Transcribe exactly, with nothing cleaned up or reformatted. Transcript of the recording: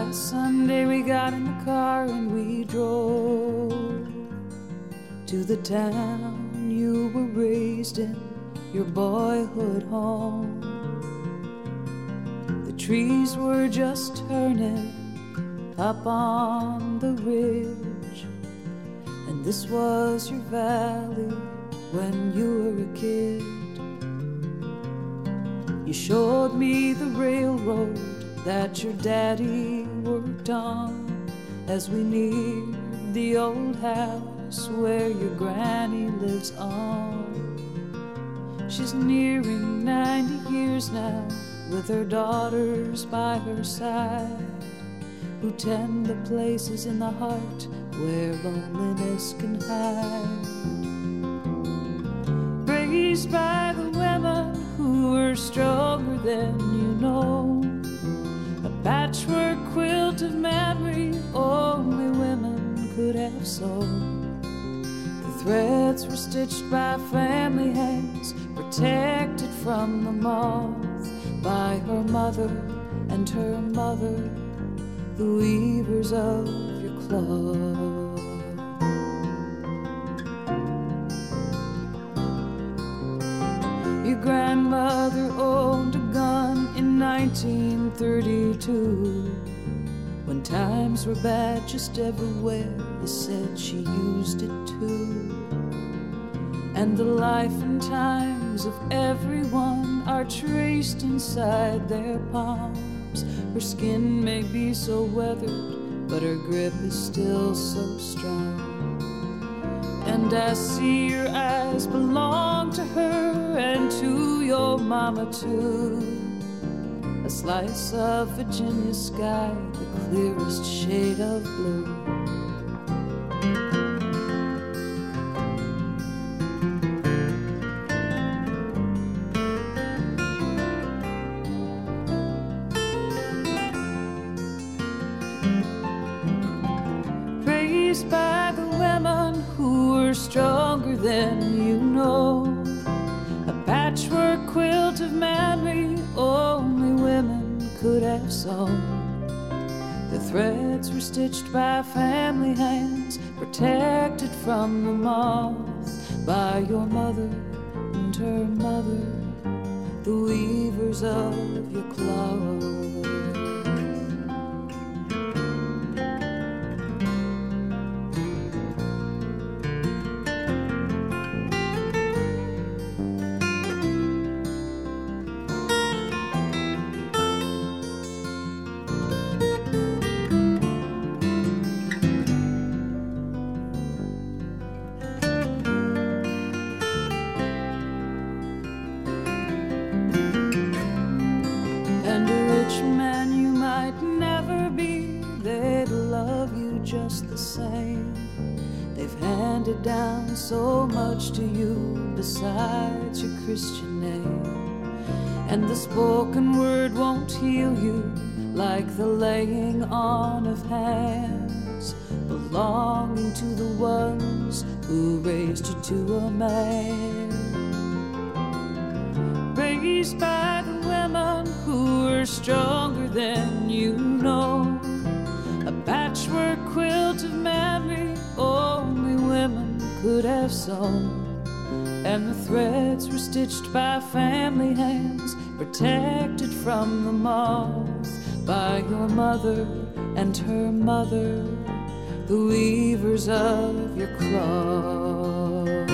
last Sunday we got in the car and we drove to the town you were raised in, your boyhood home. The trees were just turning up on the ridge, and this was your valley when you were a kid. You showed me the railroad that your daddy worked on as we neared the old house where your granny lives on. She's nearing ninety years now with her daughters by her side, who tend the places in the heart where loneliness can hide. Raised by the women who were stronger than you know, a patchwork quilt of memory only women could have sewn. The threads were stitched by family hands, protected from the moth by her mother and her mother, the weavers of your cloth. Your grandmother owned a gun in nineteen thirty-two. When times were bad just everywhere, you said she used it too. And the life and times of everyone are traced inside their palms. Her skin may be so weathered, but her grip is still so strong. And I see your eyes belong to her and to your mama too. A slice of Virginia sky, the clearest shade of blue. Raised by the women who were stronger than you know, a patchwork quilt of memory only women could have sewn. The threads were stitched by family hands, protected from the moth by your mother and her mother, the weavers of your cloth. And a rich man you might never be, they'd love you just the same. They've handed down so much to you besides your Christian name. And the spoken word won't heal you like the laying on of hands, belonging to the ones who raised you to a man. Raised by the women who were stronger than you know, a patchwork quilt of memory only women could have sewn. And the threads were stitched by family hands, protected from the moth by your mother and her mother, the weavers of your cloth.